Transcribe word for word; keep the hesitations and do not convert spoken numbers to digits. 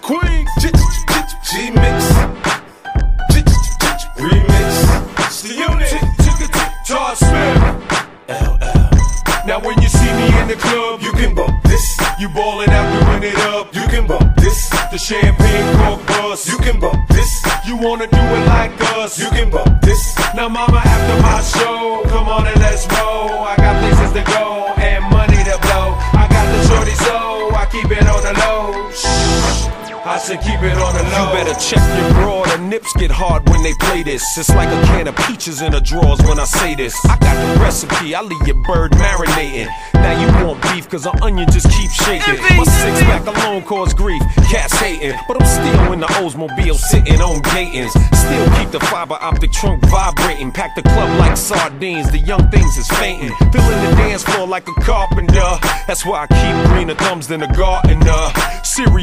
Queens. G-Mix. Remix. It's the unit. Todd Smith. L L. Now when you see me in the club, You can bump this. you ballin' out, doing it up. You can bump this. The champagne cork bust. You can bump this. You wanna do it like us. You can bump this. Now mama, after my show, come on and let's roll. I got places to go and money to blow. I got the shorty, so I keep it on the low. Shh, I should keep it on the low. You better check your bra, the nips get hard when they play this. It's like a can of peaches in the drawers when I say this. I got the recipe, I leave your bird marinating. Now you want beef, cause an onion just keeps shaking. My six pack alone cause grief, cats hating. But I'm still in the Oldsmobile sitting on Gators. Still keep the fiber optic trunk vibrating. Pack the club like sardines, the young things is fainting. Filling the dance floor like a carpenter. That's why I keep greener thumbs than a gardener. Serious